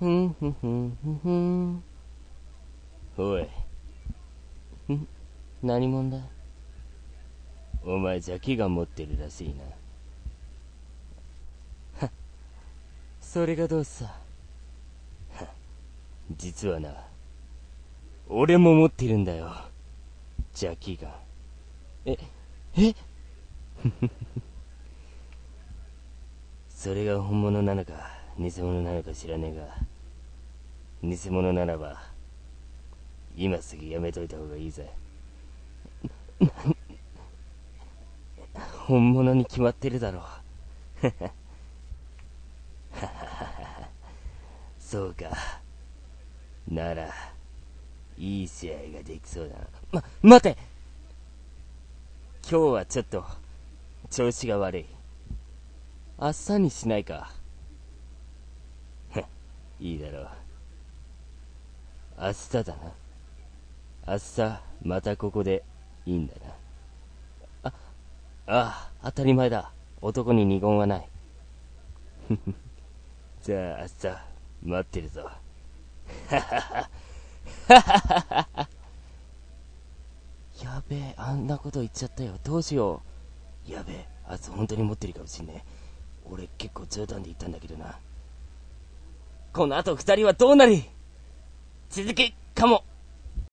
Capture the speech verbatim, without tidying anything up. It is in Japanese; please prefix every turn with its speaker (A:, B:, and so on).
A: ふんふんふんふんふん。おい。ん何者だ？お前邪気が持ってるらしいな。はっ、それがどうさ。はっ、実はな、俺も持ってるんだよ。邪気が。え、えそれが本物なのか偽物なのか知らねえが、偽物ならば今すぐやめといた方がいいぜ。本物に決まってるだろう。そうか。ならいい試合ができそうだな。ま、待て。今日はちょっと調子が悪い。明日にしないか。いいだろう。明日だな。明日またここでいいんだな。あ、ああ、当たり前だ。男に二言はない。じゃあ明日待ってるぞ。やべえ、あんなこと言っちゃったよ。どうしよう。やべえ、あいつ本当に持ってるかもしんねえ。俺結構冗談で言ったんだけどな。この後二人はどうなり、続きかも。